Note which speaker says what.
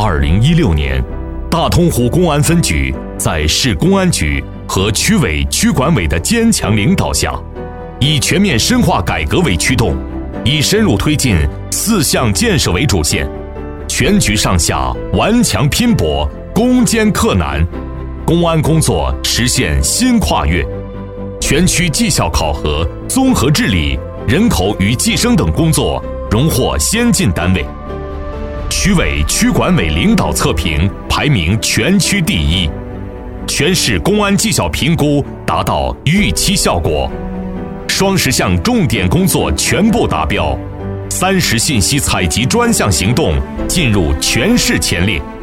Speaker 1: 2016年，大通湖公安分局在市公安局和区委、区管委的坚强领导下，以全面深化改革为驱动，以深入推进4项建设为主线，全局上下顽强拼搏，攻坚克难，公安工作实现新跨越。全区绩效考核、综合治理、人口与计生等工作荣获先进单位，区委、区管委领导测评排名全区第1，全市公安绩效评估达到预期效果，双10项重点工作全部达标，30信息采集专项行动进入全市前列。